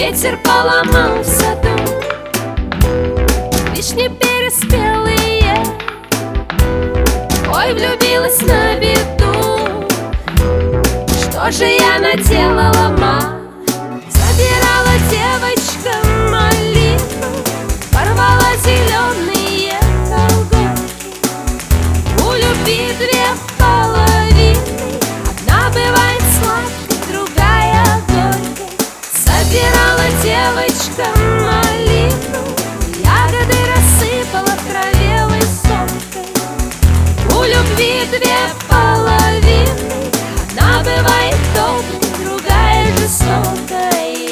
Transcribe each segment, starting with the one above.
ветер поломал в саду вишни переспелые. Ой, влюбилась на беду, что же я наделала, ма? Забирала девочка малину, порвала зеленые колготки. У любви две половины, одна бывает сладкой, другая горькой. Собирала девочка малину, ягоды рассыпала в траве высокой. У любви две половины, одна бывает доброй, другая жестокой.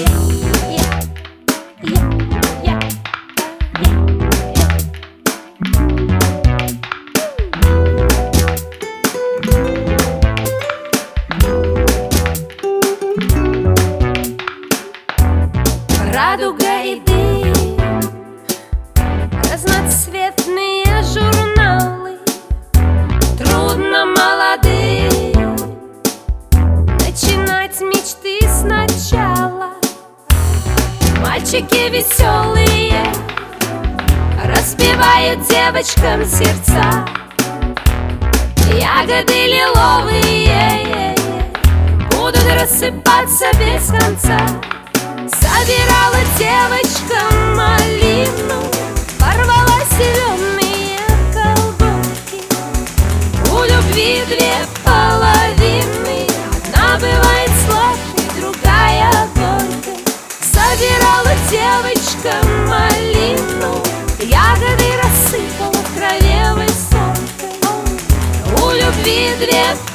Радуга и дым, разноцветные журналы, трудно молодым начинать мечты сначала. Мальчики веселые разбивают девочкам сердца. Ягоды лиловые будут рассыпаться без конца. Собирала девочка малину, порвала зеленые колготки. У любви две половины, одна бывает сладкой, другая горькой. Собирала девочка малину, ягоды рассыпала в траве высокой. У любви две